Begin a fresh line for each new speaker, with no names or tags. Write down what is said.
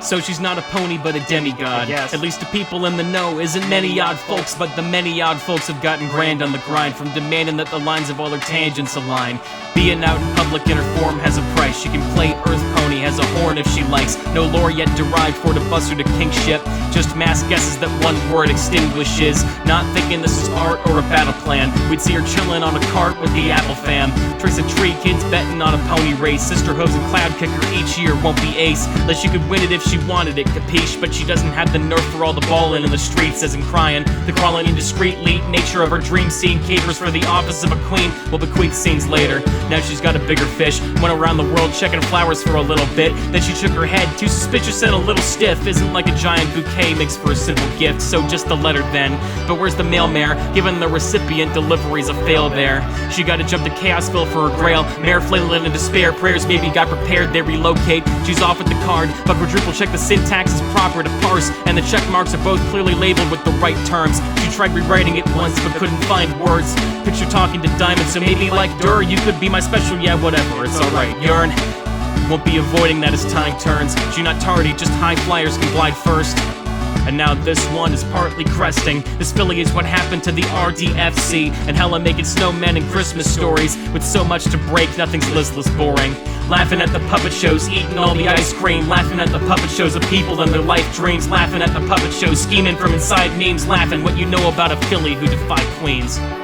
So she's not a pony but a demigod.
Yes.
At least to people in the know. Isn't many odd folks, but the many odd folks have gotten grand on the grind, from demanding that the lines of all their tangents align. Being out in public in her form has a price. She can play Earth Pony, has a horn if she likes. No lore yet derived for to bust her to kingship. Just mass guesses that one word extinguishes. Not thinking this is art or a battle plan. We'd see her chillin' on a cart with the Apple fam. Tricks of tree kids betting on a pony race. Sister Hose and Cloud Kicker each year won't be ace. Unless she could win it if she wanted it, capiche? But she doesn't have the nerve for all the ballin' in the streets, as in crying. The crawling indiscreetly nature of her dream scene caters for the office of a queen. We'll bequeath scenes later. Now she's got a bigger fish. Went around the world checking flowers for a little bit. Then she shook her head, too suspicious and a little stiff. Isn't like a giant bouquet makes for a simple gift, so just the letter then. But where's the mail mare? Given the recipient, delivery's a fail there. She gotta jump to Chaosville for her grail. Mare flailing in despair, prayers maybe got prepared, they relocate. She's off with the card, but quadruple check the syntax is proper to parse, and the check marks are both clearly labeled with the right terms. She tried rewriting it once, but couldn't find words. Picture talking to Diamond, so maybe like Dur, you could be my special, yeah, whatever, it's alright, Yearn. Won't be avoiding that as time turns. She not tardy, just high flyers can glide first. And now this one is partly cresting. This filly is what happened to the RDFC, and hella making snowmen and Christmas stories. With so much to break, nothing's listless boring. Laughing at the puppet shows, eating all the ice cream. Laughing at the puppet shows of people and their life dreams. Laughing at the puppet shows, scheming from inside memes. Laughing what you know about a filly who defied queens.